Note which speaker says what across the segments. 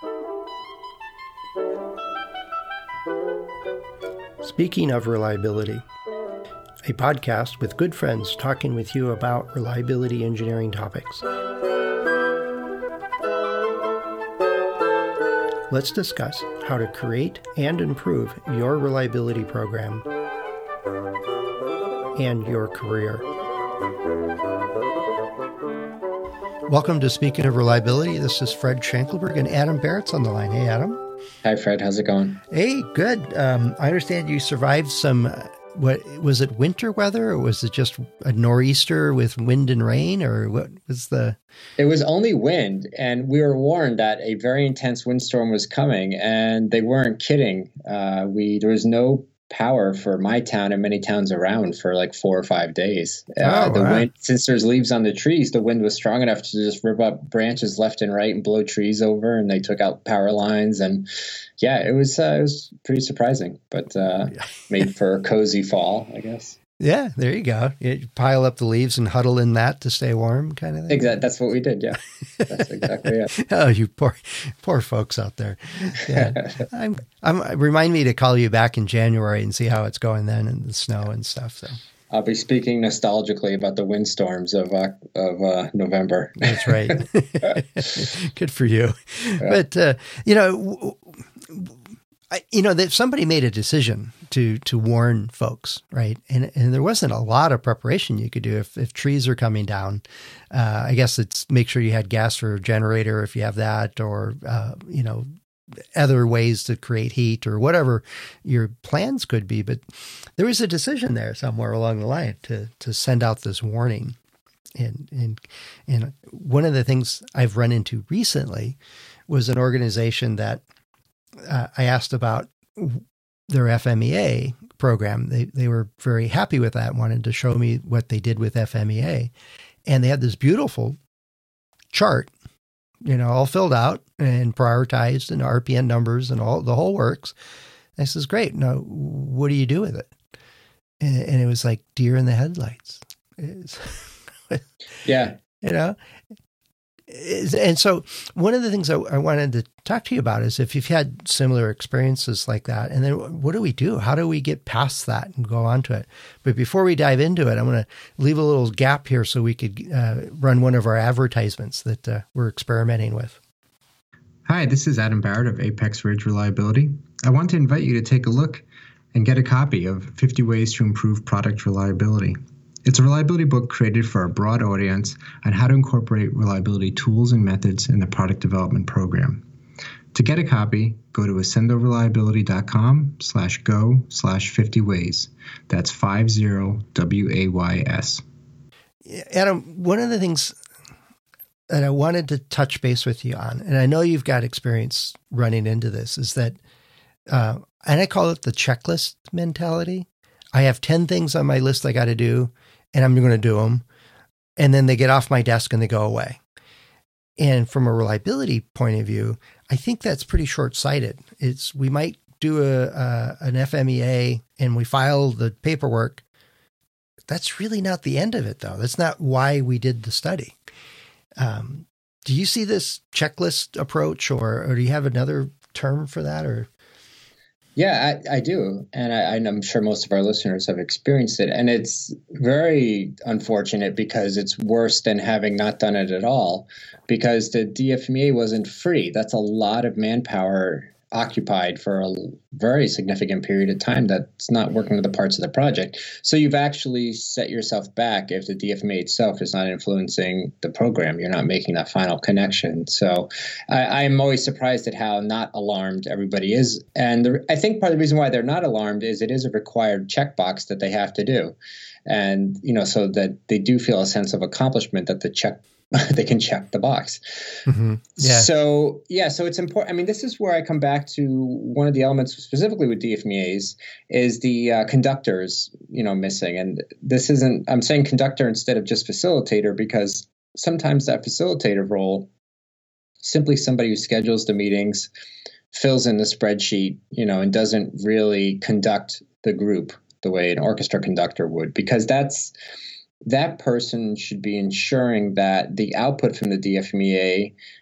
Speaker 1: Speaking of reliability, a podcast with good friends talking with you about reliability engineering topics. Let's discuss how to create and improve your reliability program and your career. Welcome to Speaking of Reliability. This is Fred Schenkelberg and Adam Barrett's on the line. Hey, Adam.
Speaker 2: Hi, Fred. How's it going?
Speaker 1: Hey, good. I understand you survived some, what was it, winter weather, or was it just a nor'easter with wind and rain, or what was the...
Speaker 2: It was only wind, and we were warned that a very intense windstorm was coming, and they weren't kidding. There was no power for my town and many towns around for like 4 or 5 days. The wind, since there's leaves on the trees, the wind was strong enough to just rip up branches left and right and blow trees over, and they took out power lines. And yeah, it was pretty surprising, but made for a cozy fall, I guess.
Speaker 1: Yeah, there you go. You pile up the leaves and huddle in that to stay warm, kind of thing.
Speaker 2: Exactly. That's what we did. Yeah, that's exactly it.
Speaker 1: Oh, you poor folks out there. Yeah, remind me to call you back in January and see how it's going then, and the snow and stuff. So
Speaker 2: I'll be speaking nostalgically about the windstorms of November.
Speaker 1: That's right. Good for you. Yeah. But that somebody made a decision to warn folks, right? And there wasn't a lot of preparation you could do if trees are coming down. I guess it's make sure you had gas for a generator if you have that, or other ways to create heat or whatever your plans could be. But there was a decision there somewhere along the line to send out this warning. And one of the things I've run into recently was an organization that I asked about their FMEA program. They were very happy with that, wanted to show me what they did with FMEA. And they had this beautiful chart, all filled out and prioritized and RPN numbers and all the whole works. And I says, great. Now, what do you do with it? And it was like deer in the headlights.
Speaker 2: Yeah.
Speaker 1: And so one of the things I wanted to talk to you about is if you've had similar experiences like that, and then what do we do? How do we get past that and go on to it? But before we dive into it, I'm going to leave a little gap here so we could run one of our advertisements that we're experimenting with.
Speaker 3: Hi, this is Adam Barrett of Apex Ridge Reliability. I want to invite you to take a look and get a copy of 50 Ways to Improve Product Reliability. It's a reliability book created for a broad audience on how to incorporate reliability tools and methods in the product development program. To get a copy, go to accendo-reliability.com/go/50ways. That's 50WAYS.
Speaker 1: Adam, one of the things that I wanted to touch base with you on, and I know you've got experience running into this, is that, and I call it the checklist mentality. I have 10 things on my list I got to do, and I'm going to do them. And then they get off my desk and they go away. And from a reliability point of view, I think that's pretty short-sighted. We might do an FMEA and we file the paperwork. That's really not the end of it, though. That's not why we did the study. Do you see this checklist approach, or do you have another term for that? Or
Speaker 2: yeah, I do. And I'm sure most of our listeners have experienced it. And it's very unfortunate because it's worse than having not done it at all, because the DFMEA wasn't free. That's a lot of manpower occupied for a very significant period of time that's not working with the parts of the project. So you've actually set yourself back if the DFMEA itself is not influencing the program. You're not making that final connection. So I'm always surprised at how not alarmed everybody is. And I think part of the reason why they're not alarmed is it is a required checkbox that they have to do. And, so that they do feel a sense of accomplishment that they can check the box.
Speaker 1: Mm-hmm. Yeah.
Speaker 2: So it's important. I mean, this is where I come back to one of the elements specifically with DFMEAs is the conductors, missing. And I'm saying conductor instead of just facilitator, because sometimes that facilitator role, simply somebody who schedules the meetings, fills in the spreadsheet, and doesn't really conduct the group the way an orchestra conductor would, because that person should be ensuring that the output from the DFMEA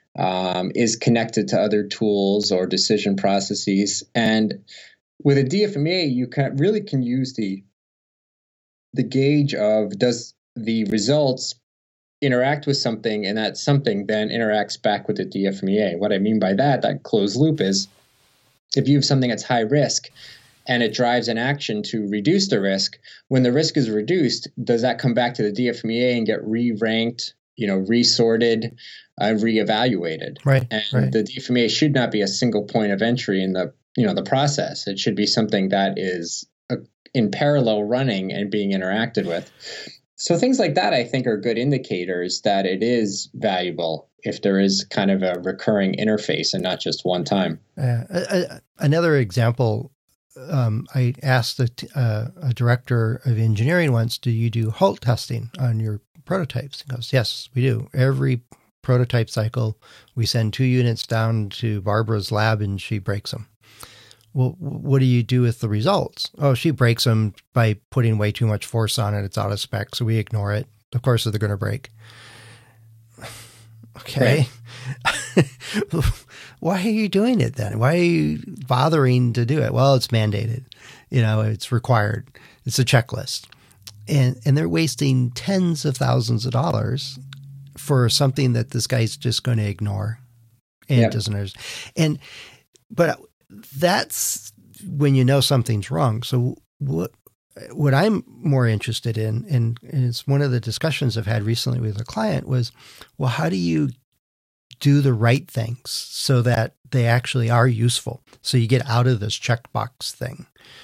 Speaker 2: is connected to other tools or decision processes. And with a DFMEA, you really can use the gauge of, does the results interact with something, and that something then interacts back with the DFMEA. What I mean by that closed loop, is if you have something that's high risk and it drives an action to reduce the risk, when the risk is reduced, does that come back to the DFMEA and get re-ranked, resorted, reevaluated?
Speaker 1: Right.
Speaker 2: And the DFMEA should not be a single point of entry in the process. It should be something that is in parallel running and being interacted with. So things like that, I think, are good indicators that it is valuable if there is kind of a recurring interface and not just one time.
Speaker 1: Another example, I asked a director of engineering once, do you do halt testing on your prototypes? He goes, yes, we do. Every prototype cycle, we send 2 units down to Barbara's lab and she breaks them. Well, what do you do with the results? Oh, she breaks them by putting way too much force on it. It's out of spec, so we ignore it. Of course, they're going to break. Okay. Right. Why are you doing it then? Why are you bothering to do it? Well, it's mandated. It's required. It's a checklist. And they're wasting tens of thousands of dollars for something that this guy's just going to ignore and doesn't understand. But that's when you know something's wrong. So what I'm more interested in, and it's one of the discussions I've had recently with a client, was, well, how do you do the right things so that they actually are useful? So you get out of this checkbox thing.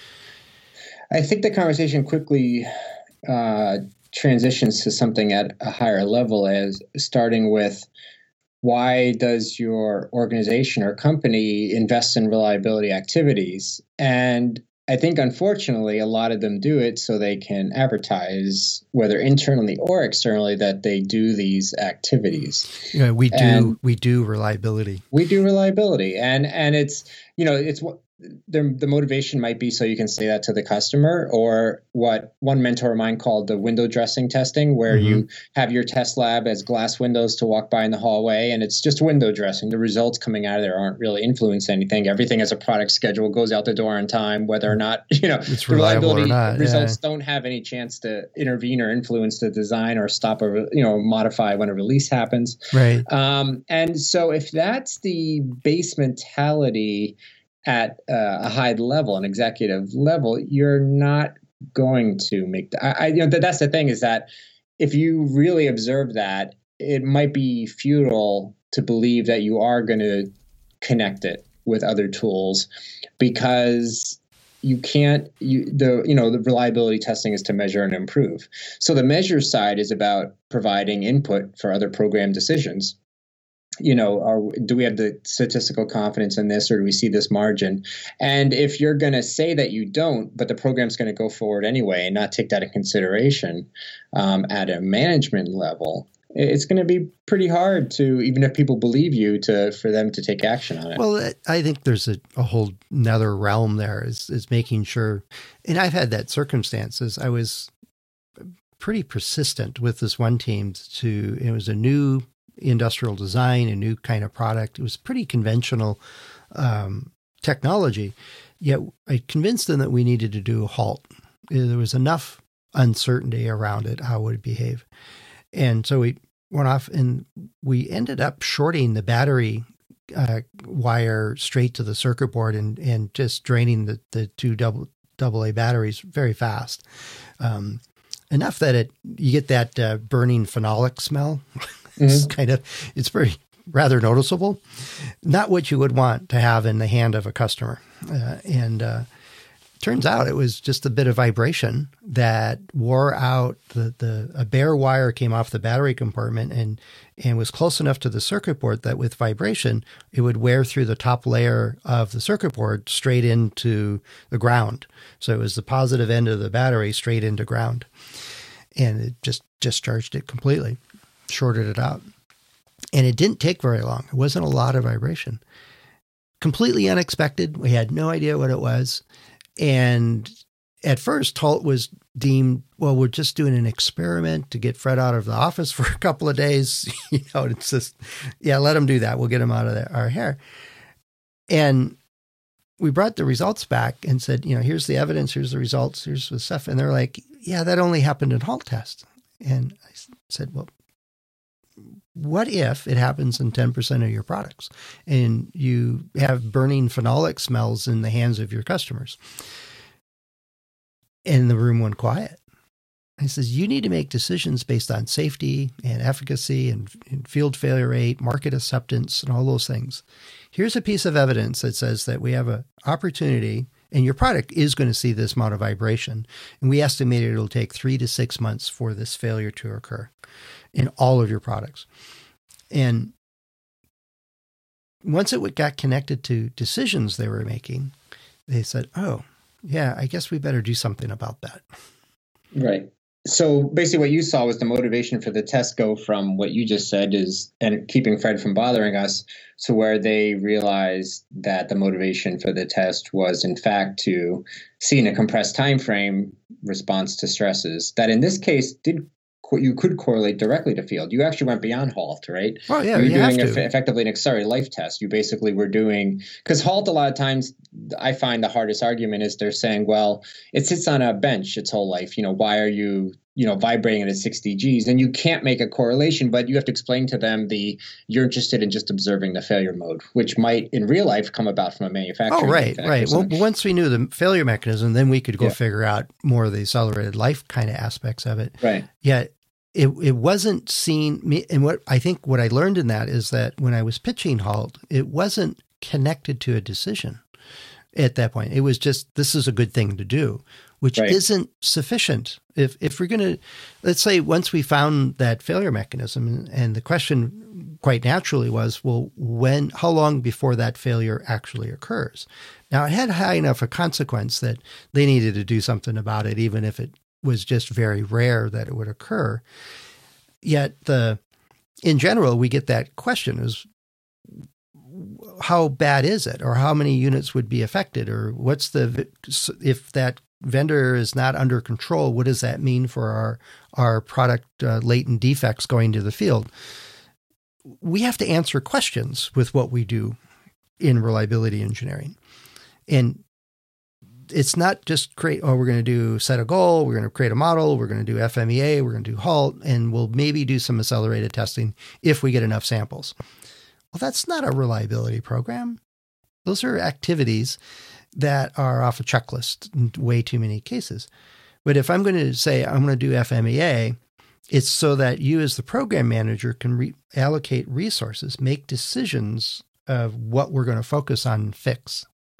Speaker 2: I think the conversation quickly transitions to something at a higher level, as starting with, why does your organization or company invest in reliability activities? And I think, unfortunately, a lot of them do it so they can advertise, whether internally or externally, that they do these activities.
Speaker 1: We do reliability.
Speaker 2: We do reliability, and it's it's what the motivation might be, so you can say that to the customer, or what one mentor of mine called the window dressing testing, where you have your test lab as glass windows to walk by in the hallway, and it's just window dressing. The results coming out of there aren't really influencing anything. Everything as a product schedule goes out the door on time, whether or not
Speaker 1: it's reliability or not.
Speaker 2: Results don't have any chance to intervene or influence the design or stop modify when a release happens.
Speaker 1: Right.
Speaker 2: And so if that's the base mentality at a high level, an executive level, you're not going to make that's the thing, is that if you really observe that, it might be futile to believe that you are going to connect it with other tools, because you can't. The reliability testing is to measure and improve. So the measure side is about providing input for other program decisions. Do we have the statistical confidence in this, or do we see this margin? And if you're going to say that you don't, but the program's going to go forward anyway and not take that in consideration at a management level, it's going to be pretty hard to, even if people believe you, for them to take action on it.
Speaker 1: Well, I think there's a whole another realm there is making sure, and I've had that circumstances. I was pretty persistent with this one team it was a new industrial design, a new kind of product. It was pretty conventional technology, yet I convinced them that we needed to do a halt. There was enough uncertainty around it, how it would behave. And so we went off and we ended up shorting the battery wire straight to the circuit board and just draining the two AA batteries very fast. Enough that you get that burning phenolic smell. It's rather noticeable. Not what you would want to have in the hand of a customer. Turns out it was just a bit of vibration that wore out a bare wire came off the battery compartment and was close enough to the circuit board that with vibration, it would wear through the top layer of the circuit board straight into the ground. So it was the positive end of the battery straight into ground. And it just discharged it completely. Shorted it out. And it didn't take very long. It wasn't a lot of vibration. Completely unexpected. We had no idea what it was. And at first, Halt was deemed, well, we're just doing an experiment to get Fred out of the office for a couple of days. It's just, yeah, let him do that. We'll get him out of our hair. And we brought the results back and said, here's the evidence, here's the results, here's the stuff. And they're like, yeah, that only happened in halt tests. And I said, well, what if it happens in 10% of your products and you have burning phenolic smells in the hands of your customers? And the room went quiet. He says, you need to make decisions based on safety and efficacy and field failure rate, market acceptance, and all those things. Here's a piece of evidence that says that we have an opportunity and your product is going to see this amount of vibration. And we estimate it'll take 3 to 6 months for this failure to occur in all of your products. And once it got connected to decisions they were making, they said, oh, yeah, I guess we better do something about that.
Speaker 2: Right. So basically what you saw was the motivation for the test go from what you just said is, and keeping Fred from bothering us, to where they realized that the motivation for the test was in fact to see in a compressed time frame response to stresses that in this case you could correlate directly to field. You actually went beyond HALT, right?
Speaker 1: Oh, yeah.
Speaker 2: You were doing effectively an accelerated life test. You basically were doing, because HALT a lot of times, I find the hardest argument is they're saying, well, it sits on a bench its whole life. Why are you, vibrating it at 60 Gs? And you can't make a correlation, but you have to explain to them you're interested in just observing the failure mode, which might in real life come about from a manufacturing.
Speaker 1: Oh, right. Well, once we knew the failure mechanism, then we could go figure out more of the accelerated life kind of aspects of it.
Speaker 2: Right.
Speaker 1: Yeah. It wasn't seen, and what I learned in that is that when I was pitching HALT, it wasn't connected to a decision at that point. It was just, this is a good thing to do, which isn't sufficient. If we're going to, let's say once we found that failure mechanism, and the question quite naturally was, well, how long before that failure actually occurs? Now, it had high enough a consequence that they needed to do something about it, even if it was just very rare that it would occur. Yet in general, we get that question is, how bad is it? Or how many units would be affected? Or if that vendor is not under control, what does that mean for our product latent defects going to the field? We have to answer questions with what we do in reliability engineering. And it's not just we're going to set a goal, we're going to create a model, we're going to do FMEA, we're going to do HALT, and we'll maybe do some accelerated testing if we get enough samples. Well, that's not a reliability program. Those are activities that are off a checklist in way too many cases. But if I'm going to say I'm going to do FMEA, it's so that you as the program manager can allocate resources, make decisions of what we're going to focus on and fix.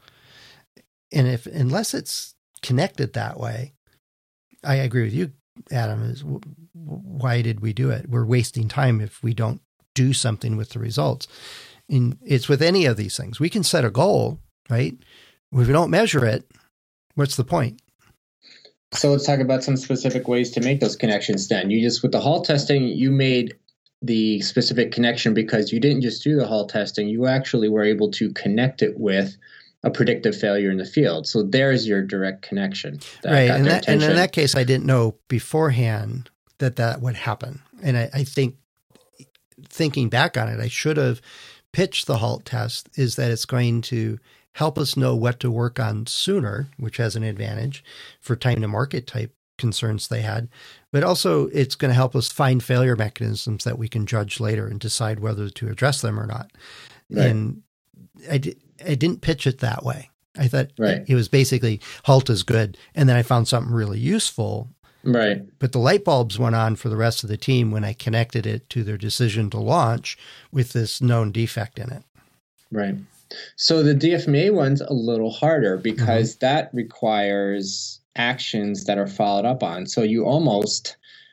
Speaker 1: And unless it's connected that way, I agree with you, Adam, is why did we do it? We're wasting time if we don't do something with the results. And it's with any of these things. We can set a goal, right? If we don't measure it, what's the point?
Speaker 2: So let's talk about some specific ways to make those connections then. With the HALT testing, you made the specific connection because you didn't just do the HALT testing, you actually were able to connect it with a predictive failure in the field. So there's your direct connection.
Speaker 1: Right. And in that case, I didn't know beforehand that would happen. And I think thinking back on it, I should have pitched the HALT test is that it's going to help us know what to work on sooner, which has an advantage for time to market type concerns they had. But also it's going to help us find failure mechanisms that we can judge later and decide whether to address them or not. Right. And I didn't pitch it that way. I thought it was basically HALT is good. And then I found something really useful.
Speaker 2: Right.
Speaker 1: But the light bulbs went on for the rest of the team when I connected it to their decision to launch with this known defect in it.
Speaker 2: Right. So the DFMA one's a little harder because that requires actions that are followed up on. So you almost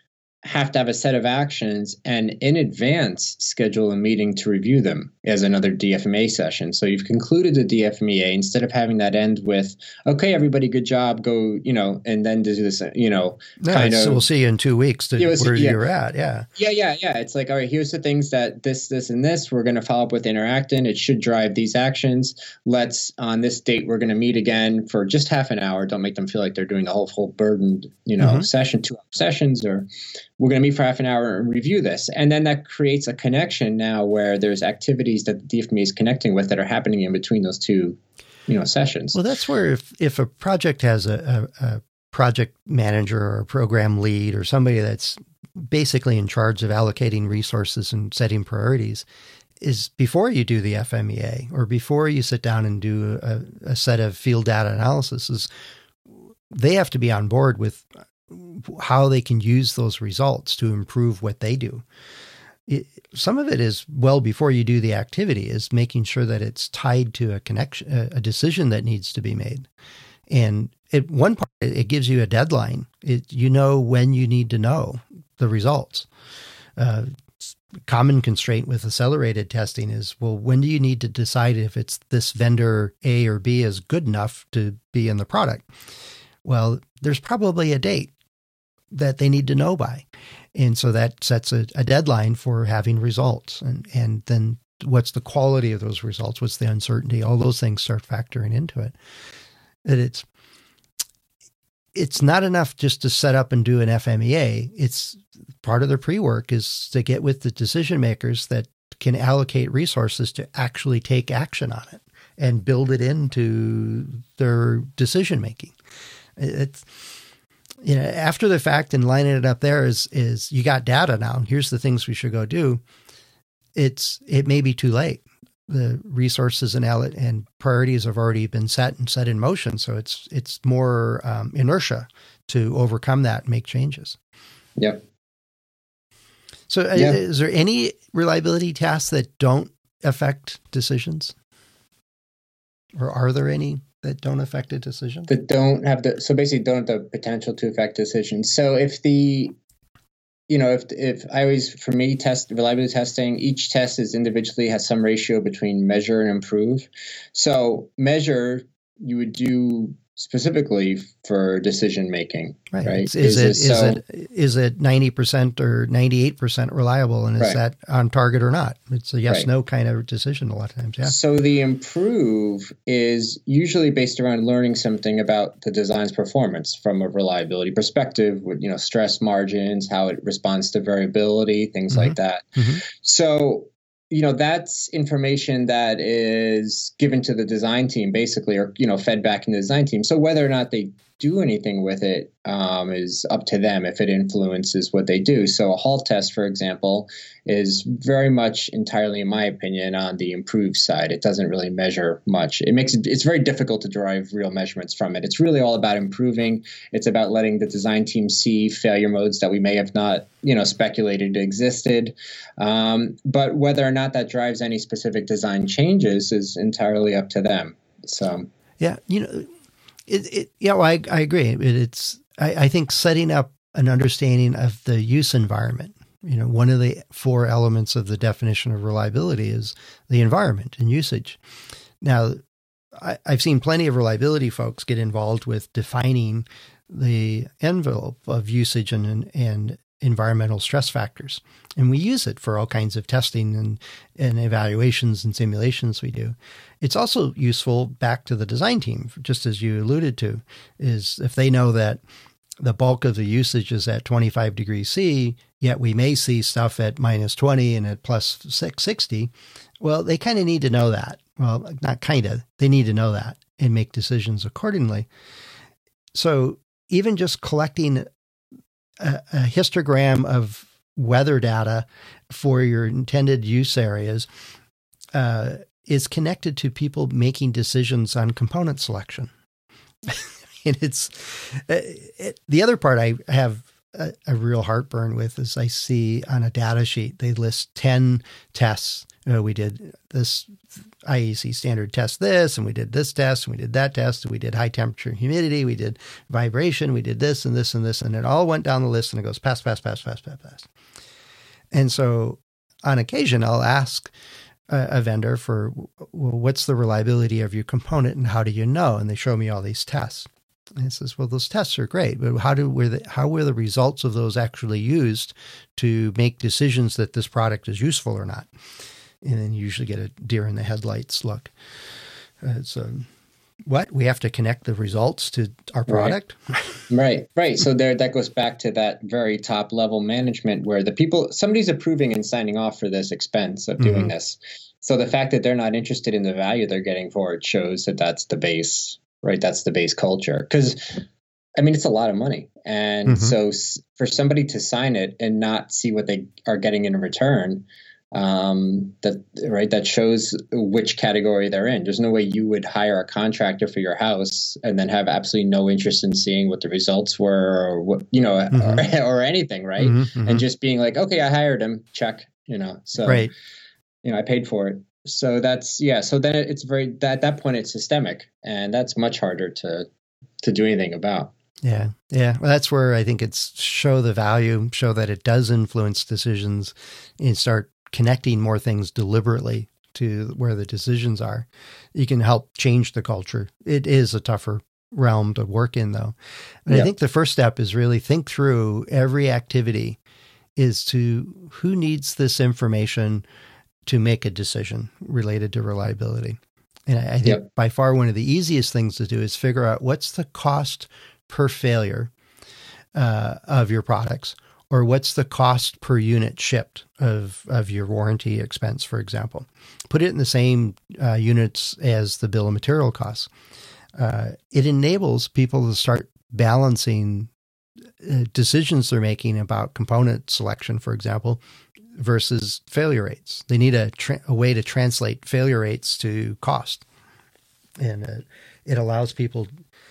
Speaker 2: have to have a set of actions and in advance schedule a meeting to review them as another DFMA session. So you've concluded the DFMEA instead of having that end with, okay, everybody, good job, go, and then to do this,
Speaker 1: So we'll see you in 2 weeks to where you're at. Yeah.
Speaker 2: Yeah. It's like, all right, here's the things that this, and this, we're going to follow up with Interactin. It should drive these actions. Let's, on this date, we're going to meet again for just half an hour. Don't make them feel like they're doing the whole burdened, session, 2 hour sessions, or we're going to meet for half an hour and review this. And then that creates a connection now where there's activities that the DFMA is connecting with that are happening in between those two, sessions.
Speaker 1: Well, that's where if a project has a project manager or a program lead or somebody that's basically in charge of allocating resources and setting priorities, is before you do the FMEA or before you sit down and do a set of field data analysis, they have to be on board with how they can use those results to improve what they do. Some of it is well before you do the activity is making sure that it's tied to a connection, a decision that needs to be made. And at one part, it gives you a deadline. When you need to know the results. Common constraint with accelerated testing is, well, when do you need to decide if it's this vendor A or B is good enough to be in the product? Well, there's probably a date that they need to know by. And so that sets a deadline for having results. And then what's the quality of those results? What's the uncertainty? All those things start factoring into it. That it's not enough just to set up and do an FMEA. It's part of the pre-work is to get with the decision makers that can allocate resources to actually take action on it and build it into their decision making. It's, after the fact and lining it up there is you got data now. Here's the things we should go do. It may be too late. The resources and priorities have already been set in motion. So it's more inertia to overcome that and make changes.
Speaker 2: Yep.
Speaker 1: So is there any reliability tasks that don't affect decisions? Or are there any that don't affect a decision?
Speaker 2: That don't have basically don't have the potential to affect decisions. So if I always, for me, test reliability testing, each test is individually has some ratio between measure and improve. So measure you would do specifically for decision making, right?
Speaker 1: Is it 90% or 98% reliable, and is that on target or not? It's a yes/no kind of decision a lot of times. Yeah.
Speaker 2: So the improve is usually based around learning something about the design's performance from a reliability perspective, with stress margins, how it responds to variability, things like that. Mm-hmm. So that's information that is given to the design team basically, or, fed back in the design team. So whether or not they do anything with it is up to them if it influences what they do. So a halt test, for example, is very much entirely, in my opinion, on the improved side. It doesn't really measure much. It's very difficult to derive real measurements from it. It's really all about improving. It's about letting the design team see failure modes that we may have not, speculated existed. But whether or not that drives any specific design changes is entirely up to them. So
Speaker 1: yeah, I agree. I think setting up an understanding of the use environment. One of the 4 elements of the definition of reliability is the environment and usage. Now, I've seen plenty of reliability folks get involved with defining the envelope of usage and environmental stress factors. And we use it for all kinds of testing and evaluations and simulations we do. It's also useful back to the design team, just as you alluded to, is if they know that the bulk of the usage is at 25 degrees C, yet we may see stuff at minus 20 and at plus 60. Well, they kind of need to know that. Well, not kind of, they need to know that and make decisions accordingly. So even just collecting a histogram of weather data for your intended use areas is connected to people making decisions on component selection. And it's the other part I have a real heartburn with is I see on a data sheet, they list 10 tests. We did this IEC standard test this, and we did this test, and we did that test, and we did high temperature and humidity, we did vibration, we did this and this and this, and it all went down the list, and it goes pass, pass, pass, pass, pass, pass. And so on occasion, I'll ask a vendor for, well, what's the reliability of your component, and how do you know? And they show me all these tests. And it says, well, those tests are great, but how were the results of those actually used to make decisions that this product is useful or not? And then you usually get a deer in the headlights look. So what? We have to connect the results to our product?
Speaker 2: Right. So that goes back to that very top level management where somebody's approving and signing off for this expense of doing this. So the fact that they're not interested in the value they're getting for it shows that that's the base, right? That's the base culture. Because, I mean, it's a lot of money. And so for somebody to sign it and not see what they are getting in return, that shows which category they're in. There's no way you would hire a contractor for your house and then have absolutely no interest in seeing what the results were or what, or anything, right? And just being like, okay, I hired him, check, so, I paid for it. So so then it's at that point it's systemic, and that's much harder to do anything about.
Speaker 1: Yeah. Well, that's where I think it's show the value, show that it does influence decisions, and start connecting more things deliberately to where the decisions are. You can help change the culture. It is a tougher realm to work in, though. But I think the first step is really think through every activity is to who needs this information to make a decision related to reliability. And I think by far one of the easiest things to do is figure out what's the cost per failure of your products, or what's the cost per unit shipped of your warranty expense, for example. Put it in the same units as the bill of material costs. It enables people to start balancing decisions they're making about component selection, for example, versus failure rates. They need a way to translate failure rates to cost. And it allows people,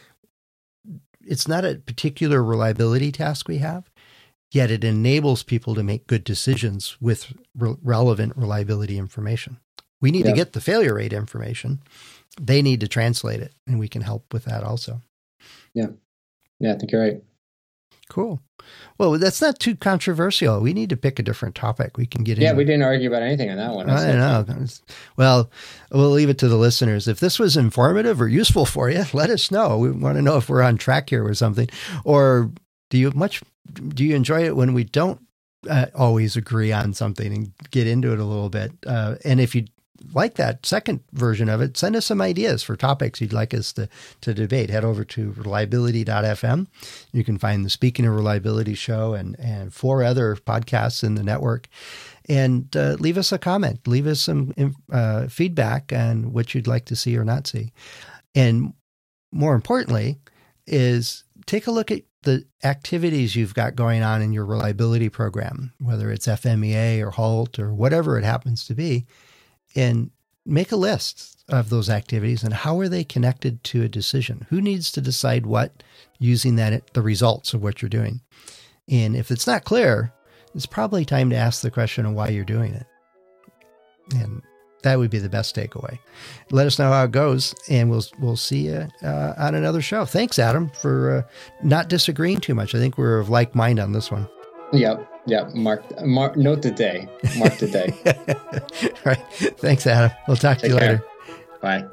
Speaker 1: it's not a particular reliability task we have, yet it enables people to make good decisions with relevant reliability information. We need to get the failure rate information. They need to translate it, and we can help with that also.
Speaker 2: Yeah, I think you're right.
Speaker 1: Cool. Well, that's not too controversial. We need to pick a different topic. We can get in.
Speaker 2: Yeah, we didn't argue about anything on that one.
Speaker 1: I know. Well, we'll leave it to the listeners. If this was informative or useful for you, let us know. We want to know if we're on track here with something. Or do you enjoy it when we don't always agree on something and get into it a little bit? And if you like that second version of it, send us some ideas for topics you'd like us to debate. Head over to reliability.fm. You can find the Speaking of Reliability show and 4 other podcasts in the network. And leave us a comment. Leave us some feedback on what you'd like to see or not see. And more importantly is take a look at the activities you've got going on in your reliability program, whether it's FMEA or HALT or whatever it happens to be, and make a list of those activities and how are they connected to a decision? Who needs to decide what using the results of what you're doing? And if it's not clear, it's probably time to ask the question of why you're doing it. And that would be the best takeaway. Let us know how it goes, and we'll see you on another show. Thanks, Adam, for not disagreeing too much. I think we're of like mind on this one.
Speaker 2: Yep. Note the day. Mark the day.
Speaker 1: All right. Thanks, Adam. We'll talk to you later.
Speaker 2: Bye.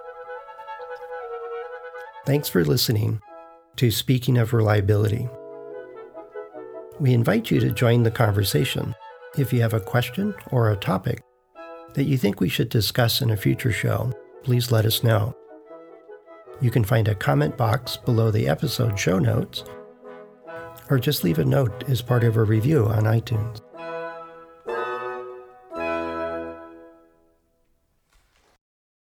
Speaker 1: Thanks for listening to Speaking of Reliability. We invite you to join the conversation. If you have a question or a topic that you think we should discuss in a future show, please let us know. You can find a comment box below the episode show notes, or just leave a note as part of a review on iTunes.